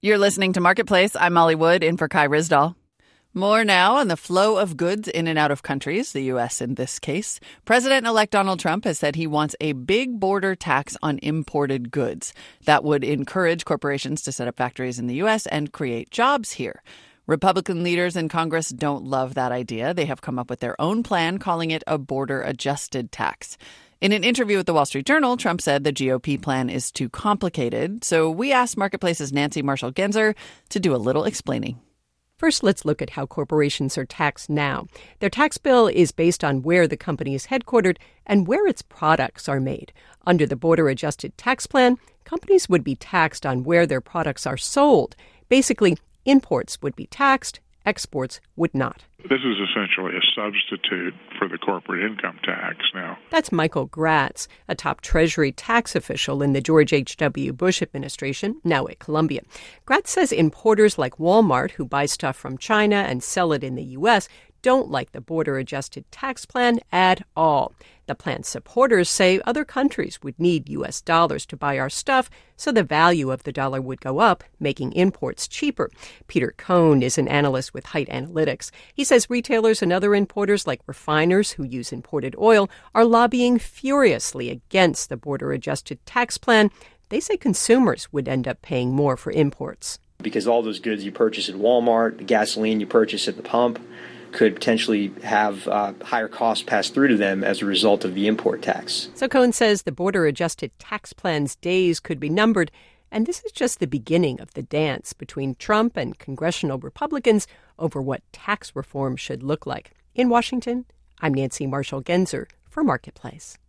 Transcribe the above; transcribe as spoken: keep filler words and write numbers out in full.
You're listening to Marketplace. I'm Molly Wood, in for Kai Ryssdal. More now on the flow of goods in and out of countries, the U S in this case. President-elect Donald Trump has said he wants a big border tax on imported goods. That would encourage corporations to set up factories in the U S and create jobs here. Republican leaders in Congress don't love that idea. They have come up with their own plan, calling it a border-adjusted tax. In an interview with the Wall Street Journal, Trump said the G O P plan is too complicated. So we asked Marketplace's Nancy Marshall-Genzer to do a little explaining. First, let's look at how corporations are taxed now. Their tax bill is based on where the company is headquartered and where its products are made. Under the border-adjusted tax plan, companies would be taxed on where their products are sold. Basically, imports would be taxed, exports would not. This is essentially a substitute for the corporate income tax now. That's Michael Gratz, a top Treasury tax official in the George H W. Bush administration, now at Columbia. Gratz says importers like Walmart, who buy stuff from China and sell it in the U S, don't like the border-adjusted tax plan at all. The plan's supporters say other countries would need U S dollars to buy our stuff, so the value of the dollar would go up, making imports cheaper. Peter Cohn is an analyst with Height Analytics. He says retailers and other importers, like refiners who use imported oil, are lobbying furiously against the border-adjusted tax plan. They say consumers would end up paying more for imports. Because all those goods you purchase at Walmart, the gasoline you purchase at the pump, could potentially have uh, higher costs passed through to them as a result of the import tax. So Cohn says the border-adjusted tax plan's days could be numbered, and this is just the beginning of the dance between Trump and congressional Republicans over what tax reform should look like. In Washington, I'm Nancy Marshall-Genzer for Marketplace.